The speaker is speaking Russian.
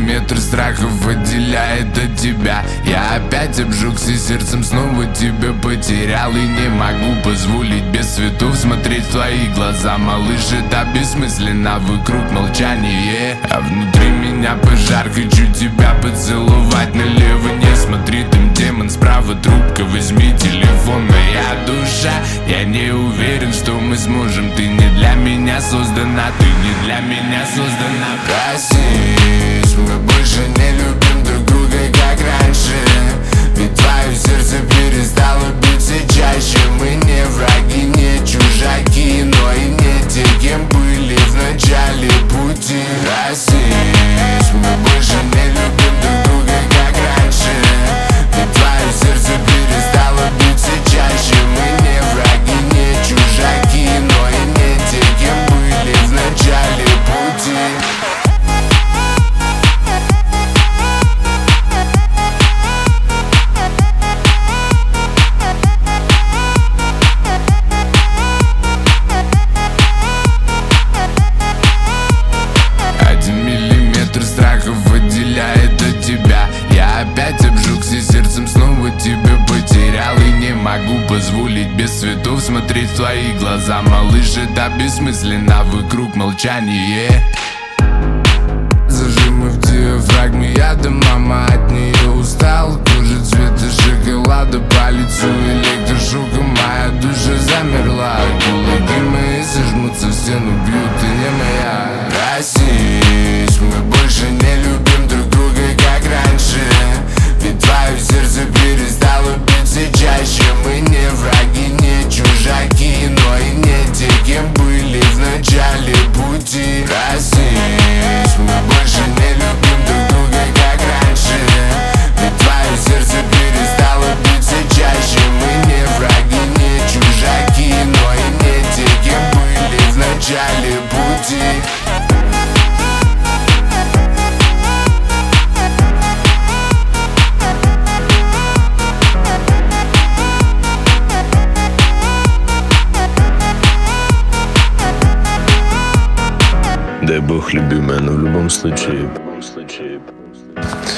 миллиметр страхов отделяет от тебя. Я опять обжегся сердцем, снова тебя потерял. И не могу позволить без цветов смотреть в твои глаза. Малыш, это бессмысленно, вокруг молчание, а внутри меня пожар. Хочу тебя поцеловать, налево не смотри, там демон, справа трубка, возьми телефон. Моя душа, я не уверен, что мы сможем. Ты не для меня создана, ты не для меня создана. Проснись, мы больше не любим друг друга, как раньше. Ведь твое сердце перестало биться чаще. Мы не враги, не чужаки, но и не те, кем были в начале пути. Проснись, мы больше не любим друг друга, как раньше. Ведь твое сердце перестало биться чаще. Мы не враги, не чужаки, но и не те, кем были в начале пути. Страхов отделяет от тебя. Я опять обжегся сердцем, снова тебя потерял. И не могу позволить без цветов смотреть в твои глаза. Малыш, это бессмысленно, вокруг молчание. Зажимы в диафрагме яда, мама от нее устал. Кожа цвета шоколада, по лицу электрошоком. Моя душа замерла, кулаки мои сожмутся в стену, бьют, ты не моя. Проснись, мы больше не любим друг друга, как раньше. Ведь твое сердце перестало биться чаще. Мы не враги, не чужаки, но и не те, кем были в начале пути. Проснись, мы больше не любим друг друга, как раньше. Ведь твое сердце перестало биться чаще. Мы не враги, не чужаки, но и не те, кем были в начале пути. Дай Бог, любимая, но в любом случае